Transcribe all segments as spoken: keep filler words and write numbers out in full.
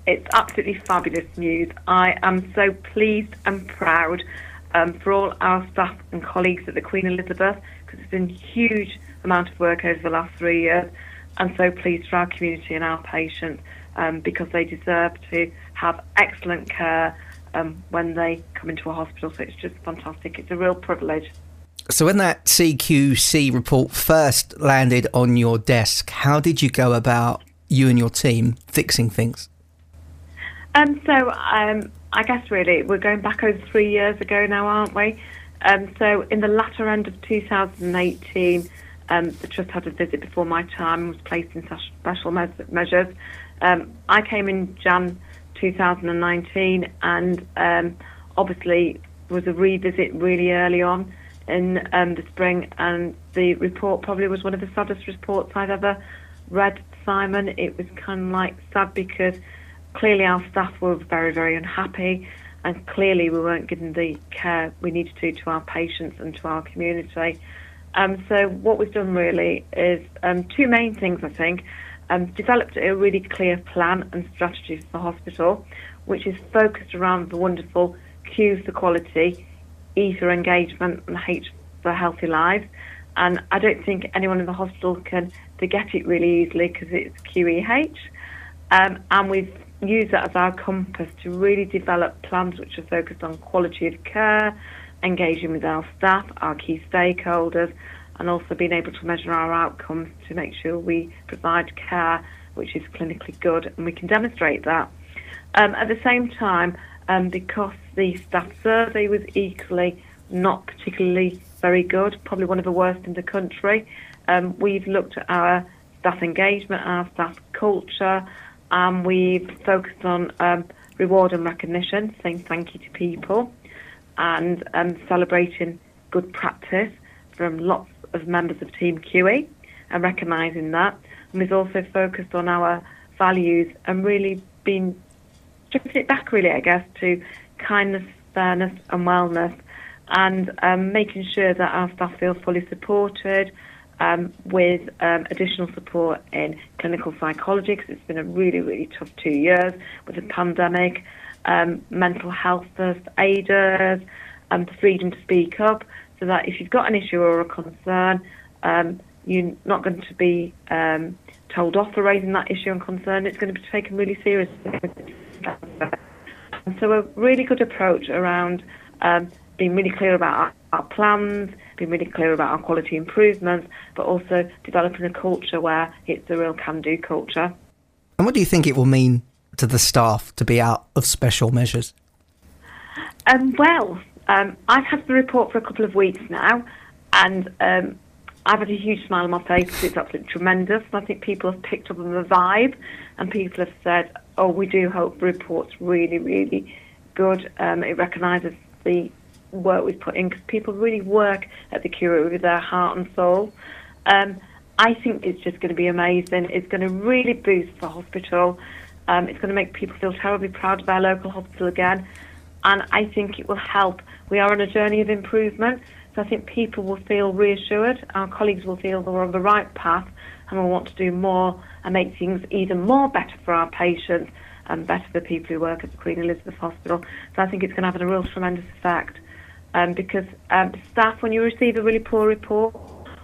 it's absolutely fabulous news. I am so pleased and proud um, for all our staff and colleagues at the Queen Elizabeth, because it's been a huge amount of work over the last three years, and so pleased for our community and our patients, um, because they deserve to have excellent care um, when they come into a hospital. So it's just fantastic. It's a real privilege. So when that C Q C report first landed on your desk, how did you go about, you and your team, fixing things? Um, so um, I guess really we're going back over three years ago now, aren't we? Um, so in the latter end of two thousand eighteen, um, the Trust had a visit before my time and was placed in special me- measures. Um, I came in January two thousand nineteen, and um, obviously there was a revisit really early on in um, the spring, and the report probably was one of the saddest reports I've ever read, Simon. It was kind of like sad because clearly our staff were very, very unhappy, and clearly we weren't giving the care we needed to to our patients and to our community. Um, so what we've done really is um, two main things, I think. Um, developed a really clear plan and strategy for the hospital, which is focused around the wonderful Q for quality, E for engagement, and H for healthy lives. And I don't think anyone in the hospital can forget it really easily because it's Q E H. Um, and we've used that as our compass to really develop plans which are focused on quality of care, engaging with our staff, our key stakeholders, and also being able to measure our outcomes to make sure we provide care which is clinically good, and we can demonstrate that. Um, at the same time, um, because the staff survey was equally not particularly very good, probably one of the worst in the country, um, we've looked at our staff engagement, our staff culture, and we've focused on um, reward and recognition, saying thank you to people, and um, celebrating good practice from lots of members of Team Q E and recognising that. And we've also focused on our values and really been stripping it back, really, I guess, to kindness, fairness and wellness, and um, making sure that our staff feel fully supported, um, with um, additional support in clinical psychology, because it's been a really, really tough two years with the pandemic, um, mental health first aiders, and the freedom to speak up, so that if you've got an issue or a concern, um, you're not going to be um, told off for raising that issue and concern. It's going to be taken really seriously. And so a really good approach around um, being really clear about our, our plans, being really clear about our quality improvements, but also developing a culture where it's a real can-do culture. And what do you think it will mean to the staff to be out of special measures? Um, well, um, I've had the report for a couple of weeks now, and um, I've had a huge smile on my face because it's absolutely tremendous. And I think people have picked up on the vibe, and people have said, oh, we do hope the report's really, really good. Um, it recognises the work we've put in, because people really work at the Q E with their heart and soul. Um, I think it's just going to be amazing. It's going to really boost the hospital. Um, it's going to make people feel terribly proud of their local hospital again. And I think it will help. We are on a journey of improvement, so I think people will feel reassured. Our colleagues will feel that we're on the right path, and we'll want to do more and make things even more better for our patients and better for the people who work at the Queen Elizabeth Hospital. So I think it's going to have a real tremendous effect. Um, because um, staff, when you receive a really poor report,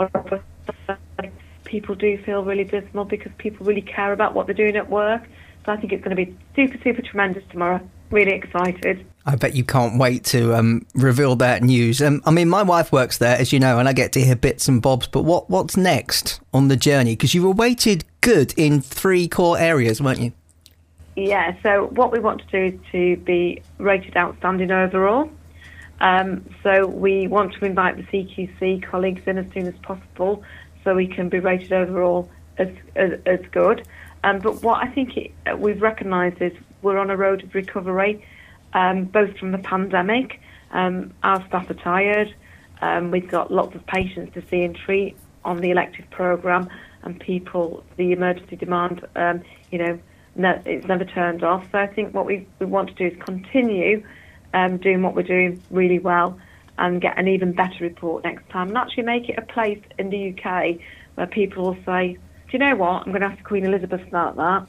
people do feel really dismal because people really care about what they're doing at work. So I think it's going to be super, super tremendous tomorrow. Really excited. I bet you can't wait to um, reveal that news. Um, I mean, my wife works there, as you know, and I get to hear bits and bobs. But what what's next on the journey? Because you were rated good in three core areas, weren't you? Yeah, so what we want to do is to be rated outstanding overall. Um, so we want to invite the C Q C colleagues in as soon as possible so we can be rated overall as as, as good. Um, but what I think it, we've recognised is we're on a road of recovery, um, both from the pandemic. Um, our staff are tired. Um, we've got lots of patients to see and treat on the elective programme, and people, the emergency demand, um, you know, no, it's never turned off. So I think what we, we want to do is continue um, doing what we're doing really well and get an even better report next time, and actually make it a place in the U K where people will say, do you know what, I'm going to ask Queen Elizabeth about that.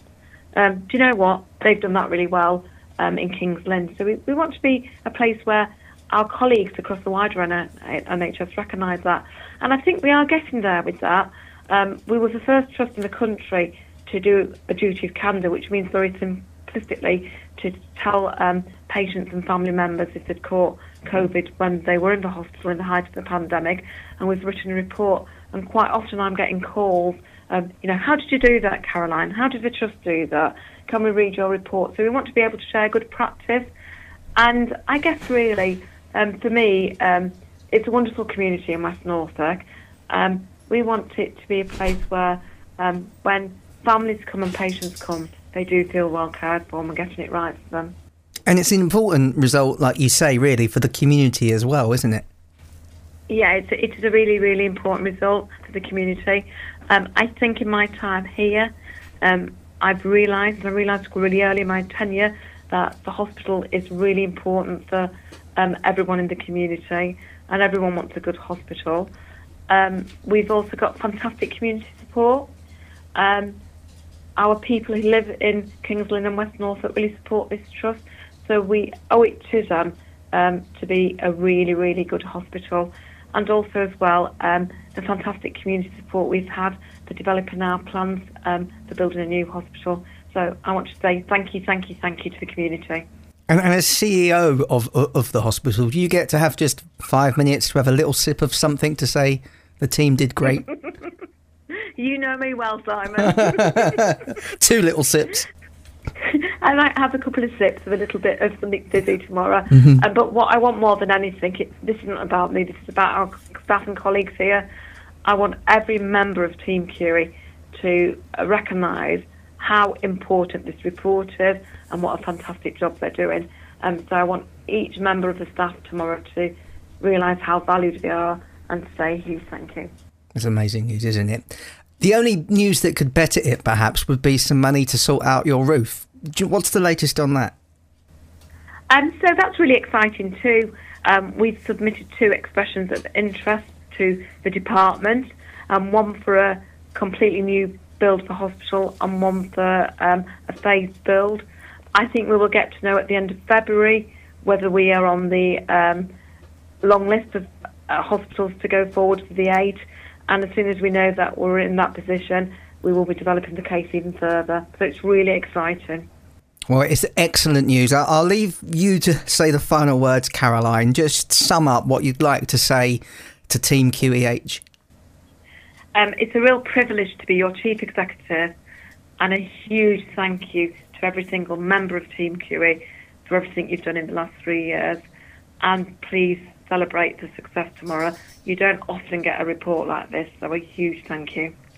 Um, do you know what? They've done that really well um, in Kings Lynn. So we, we want to be a place where our colleagues across the wider N H S recognise that. And I think we are getting there with that. Um, we were the first trust in the country to do a duty of candour, which means very simplistically to tell um, patients and family members if they'd caught COVID when they were in the hospital in the height of the pandemic. And we've written a report, and quite often I'm getting calls, um, you know, how did you do that, Caroline? How did the trust do that? Can we read your report? So we want to be able to share good practice. And I guess really, um, for me, um, it's a wonderful community in West Norfolk. Um, we want it to be a place where um, when families come and patients come, they do feel well cared for and we're getting it right for them. And it's an important result, like you say, really, for the community as well, isn't it? Yeah, it's, it's a really, really important result for the community. Um, I think in my time here, um, I've realised, and I realised really early in my tenure, that the hospital is really important for um, everyone in the community, and everyone wants a good hospital. Um, we've also got fantastic community support. Um, our people who live in Kings Lynn and West Norfolk really support this trust, so we owe it to them um, to be a really, really good hospital. And also as well, um, the fantastic community support we've had for developing our plans um, for building a new hospital. So I want to say thank you, thank you, thank you to the community. And, and as C E O of of the hospital, do you get to have just five minutes to have a little sip of something to say the team did great? You know me well, Simon. Two little sips. I might have a couple of sips of a little bit of something to do tomorrow. Mm-hmm. Uh, but what I want more than anything, it, this isn't about me, this is about our staff and colleagues here. I want every member of Team Curie to uh, recognise how important this report is and what a fantastic job they're doing. Um, so I want each member of the staff tomorrow to realise how valued they are and to say huge thank you. It's amazing news, isn't it? The only news that could better it, perhaps, would be some money to sort out your roof. What's the latest on that? Um, so that's really exciting too. Um, we've submitted two expressions of interest to the department, um, one for a completely new build for hospital and one for um, a phased build. I think we will get to know at the end of February whether we are on the um, long list of uh, hospitals to go forward for the aid. And as soon as we know that we're in that position, we will be developing the case even further. So it's really exciting. Well, it's excellent news. I'll leave you to say the final words, Caroline. Just sum up what you'd like to say to Team Q E H. Um, it's a real privilege to be your Chief Executive, and a huge thank you to every single member of Team Q E for everything you've done in the last three years. And please celebrate the success tomorrow. You don't often get a report like this, so a huge thank you.